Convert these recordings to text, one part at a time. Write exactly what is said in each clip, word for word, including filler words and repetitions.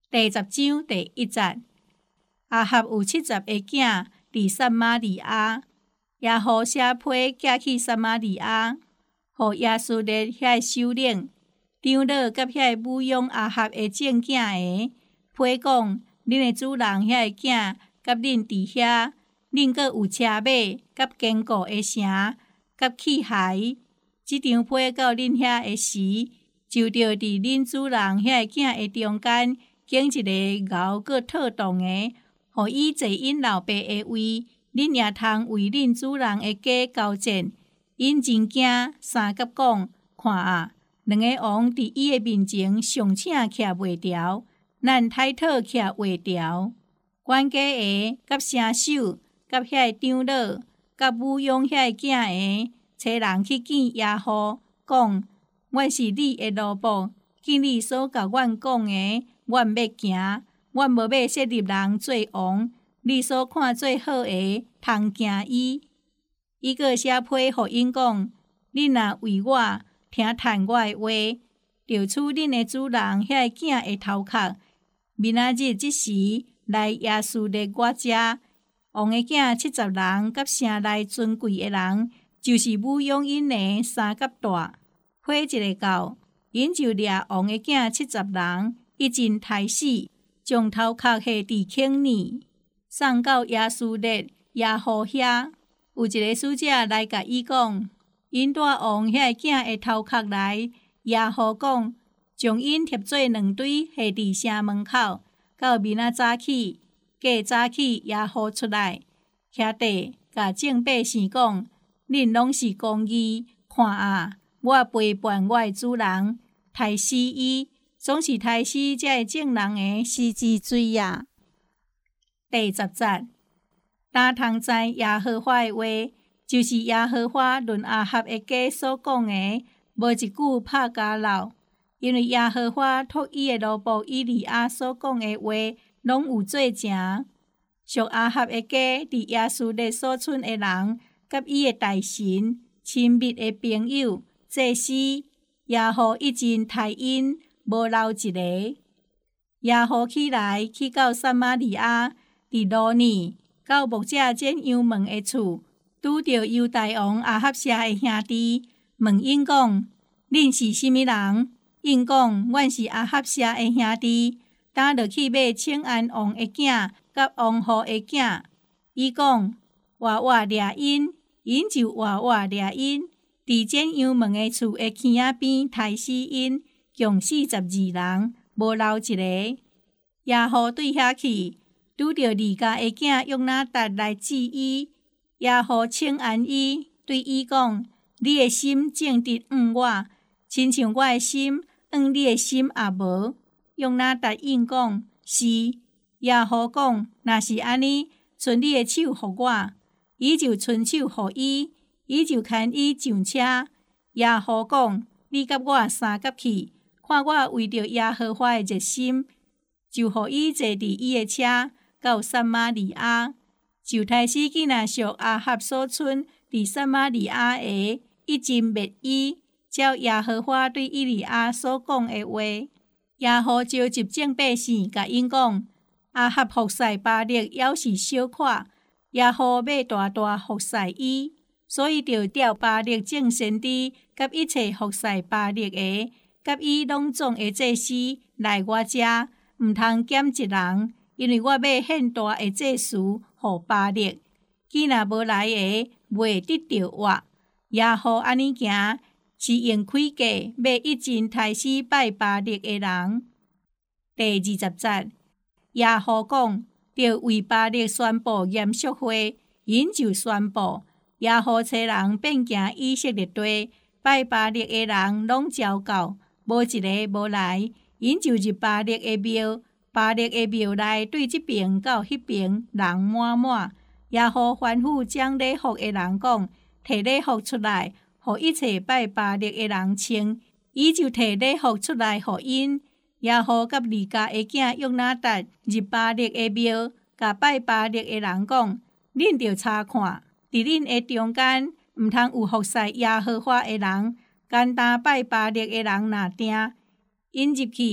第十章第一节，亞哈有七十個囝佇撒瑪利亞，耶和寫批寄去撒瑪利亞，予亞述列遐首領、長老甲遐撫養亞哈的種囝個，批講：恁的主人遐個囝甲恁佇遐，恁閣有車馬甲堅固的城甲器械。即張批到恁遐的時，就着佇恁主人遐個囝的中間，揀一個牛閣特動的，互伊坐因老爸的位，恁也通為恁主人的家交戰。因真驚，三甲講：看啊，兩個王佇伊的面前上請徛袂牢，咱太討徛袂牢。管家的甲城守甲遐長老甲撫養遐囝的，找人去見耶和，講：阮是你的奴僕，見你所甲阮講的，阮要行，阮無要設立人做王。你所看最好的，通行伊。伊閣寫批互因講：恁若為我聽趁我的話，就處恁的主人遐囝的頭殼。明仔日即時來亞述列我遮，王的囝七十人，甲城內尊貴的人，就是撫養因的三甲大。批一個到，因就掠王的囝七十人，一陣刣死，將頭殼下佇坑裡，送到亞述列耶和遐。有一個使者來甲伊講：因帶王遐囝的頭殼來。耶和講：將因貼做兩堆，下佇城門口。到明仔早起，過早起，耶和出來，徛地，甲眾百姓講：恁攏是公義，看啊，我陪伴我的主人，刣死伊，總是刣死這個眾人的死之罪也。第十節，哪通知耶和華的話，就是耶和華論亞哈的家所講的，無一句拍假漏。因為耶和華託伊的奴僕以利亞所講的話，攏有做成。屬亞哈的家佇亞述列所剩的人，甲伊的大臣、親密的朋友、祭司，耶和一陣刣因，無留一個。耶和起來，去到撒瑪利亞，佇羅尼，到木者剪羊毛的厝，拄着猶大王亞哈謝的兄弟，問因講：恁是甚物人？因講：阮是亞哈謝的兄弟，打落去買請安王的囝甲王後的囝。伊講：活活掠因，因就活活掠因，佇剪羊毛的厝的坑仔邊刣死因，共四十二人，無留一個。耶和對遐去，拄着利家的囝約拿達來治伊。耶和請安伊，對伊講：你的心正直向我，親像我的心向你的心也無。約拿達應講：是。耶和講：若是安尼，伸你的手予我。伊就伸手予伊，伊就牽伊上車。耶和講：你甲我三甲去，看我為着耶和華的熱心，就予伊坐佇伊的車，到撒瑪利亞。就刣死囡仔屬亞哈所剩佇撒瑪利亞的，一陣滅伊，照耶和華對以利亞所講的話。耶和召集眾百姓，甲因講：亞哈服侍巴力猶是小可，耶和要大大服侍伊，所以就調巴力眾先知，甲一切服侍巴力的，甲伊攏總的祭司來我遮，毋通減一人，因為我要顯大的祭司予巴力。既若無來的，袂得着活。耶和安尼行，是用開價，要一陣刣死拜巴力的人。第二十節，耶和講：要為巴力宣布嚴肅話，因就宣布。耶和找人遍行以色列地，拜巴力的人攏招到，無一個無來。因就入巴力的廟，巴力的廟內對這邊到迄邊人滿滿。耶和吩咐將禮服的人講：摕禮服出來，予一切拜巴力的人穿。伊就摕禮服出來予因。耶和甲利家的囝約拿達入巴力的廟，甲拜巴力的人講：恁着查看，佇恁的中間，毋通有服侍耶和華的人，簡單拜巴力的人若定。因入去，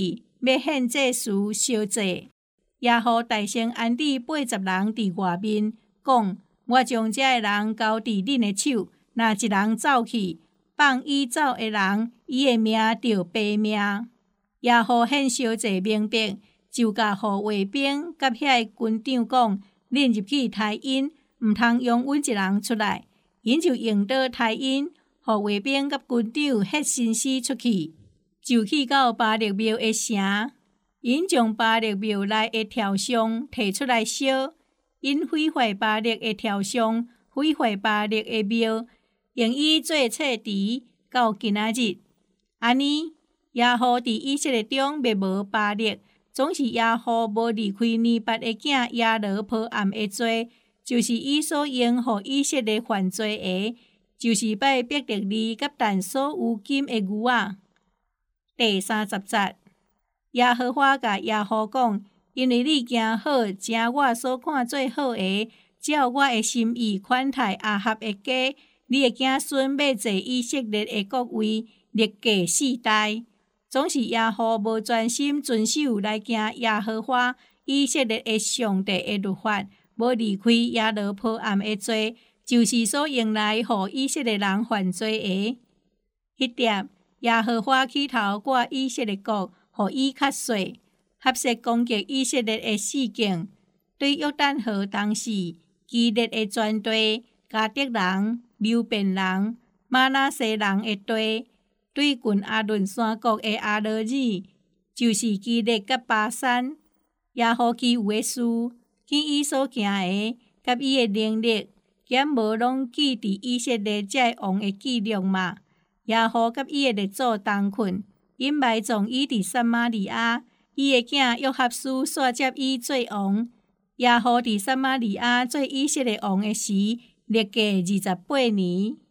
要献祭时烧祭。耶和大先安置八十人伫外面，讲：我将这个人交伫恁的手，若一人走去，放伊走的人，伊的命就白命。耶和献烧祭明白，就甲互卫兵甲遐军长讲：恁入去杀因，毋通容阮一人出来。因就用刀杀因，互卫兵甲军长ฮ็身尸出去，就去到巴力庙的城。因将巴力庙内的条箱摕出来烧，因毁坏巴力的条箱，毁坏巴力的庙，用伊做册池，到今仔日。安尼，耶和伫以色列中灭无巴力，总是耶和无离开尼八的囝耶罗波暗的罪，就是伊所用互以色列犯罪的，就是拜伯特利甲但所有金的牛仔。第三十节。耶和華甲耶和講：因為你行好，正我所看最好的，照我的心意款待亞哈的家，你的子孫要坐以色列的國位，歷屆世代。總是耶和無專心遵守來行耶和華以色列的上帝的律法，無離開耶羅波暗的罪，就是所用來互以色列人犯罪的。迄點，耶和華起頭掛以色列國。互伊較細，合適攻擊以色列的四境，對約旦河東時，基列的全地、迦得人、流便人、瑪拿西人的地，對近亞倫山谷的亞羅珥，就是基列甲巴珊，耶和其有的事，見伊所行的，甲伊的能力，檢無攏記佇以色列這王的記錄嘛。耶和甲伊的列祖同困。因埋葬伊佇撒瑪利亞，伊的囝約哈斯煞接伊做王。耶和佇撒瑪利亞做以色列王的時，歷屆二十八年。